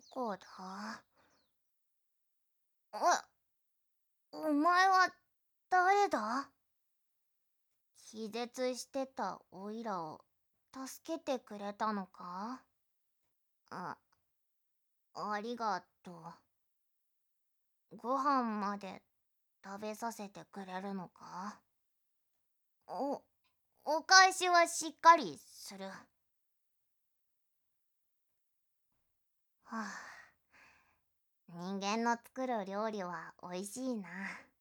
こだ？お前は誰だ？気絶してたおいらを助けてくれたのか？あ、ありがとう。ご飯まで食べさせてくれるのか？お、お返しはしっかりする。はあ、人間の作る料理はおいしいな。